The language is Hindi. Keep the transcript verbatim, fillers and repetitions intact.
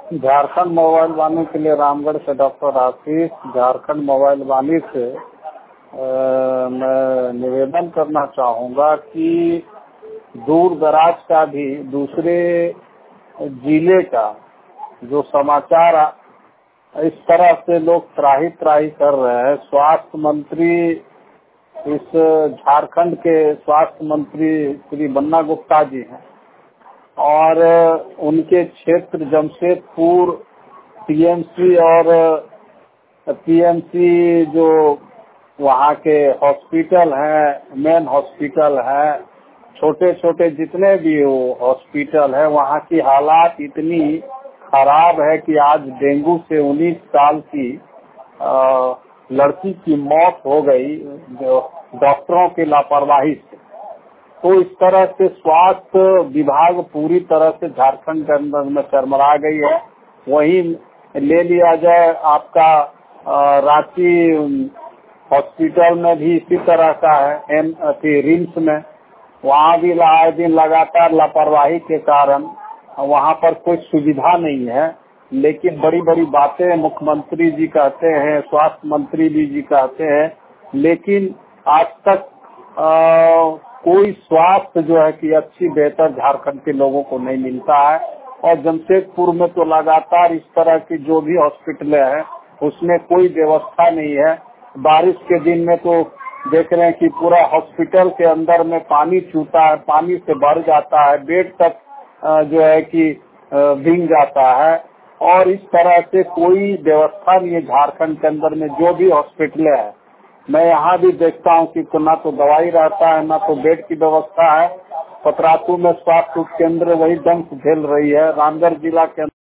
झारखंड मोबाइल वाणी के लिए रामगढ़ से डॉक्टर आशीष। झारखंड मोबाइल वाणी से आ, मैं निवेदन करना चाहूँगा कि दूर दराज का भी दूसरे जिले का जो समाचार इस तरह से लोग त्राही त्राही कर रहे हैं। स्वास्थ्य मंत्री, इस झारखंड के स्वास्थ्य मंत्री श्री बन्ना गुप्ता जी हैं और उनके क्षेत्र जमशेदपुर पीएमसी और पीएमसी जो वहाँ के हॉस्पिटल हैं, मेन हॉस्पिटल है, छोटे छोटे जितने भी वो हॉस्पिटल है, वहाँ की हालात इतनी खराब है कि आज डेंगू से उन्नीस साल की आ, लड़की की मौत हो गई जो डॉक्टरों की लापरवाही से। तो इस तरह से स्वास्थ्य विभाग पूरी तरह से झारखंड के अंदर में चरमरा गई है। वहीं ले लिया जाए आपका रांची हॉस्पिटल में भी इसी तरह का है, एम रिम्स में, वहाँ भी आए दिन लगातार लापरवाही के कारण वहाँ पर कोई सुविधा नहीं है। लेकिन बड़ी बड़ी बातें मुख्यमंत्री जी कहते हैं, स्वास्थ्य मंत्री भी जी कहते हैं, लेकिन आज तक आ, कोई स्वास्थ्य जो है कि अच्छी बेहतर झारखंड के लोगों को नहीं मिलता है। और जमशेदपुर में तो लगातार इस तरह की जो भी हॉस्पिटल है उसमें कोई व्यवस्था नहीं है। बारिश के दिन में तो देख रहे हैं कि पूरा हॉस्पिटल के अंदर में पानी चूता है, पानी से भर जाता है, बेड तक जो है कि भीग जाता है। और इस तरह से कोई व्यवस्था नहीं है झारखंड के अंदर में। जो भी हॉस्पिटल है, मैं यहाँ भी देखता हूँ कि ना तो दवाई रहता है, ना तो बेड की व्यवस्था है। पतरातू में स्वास्थ्य केंद्र वही दंश झेल रही है। रामगढ़ जिला के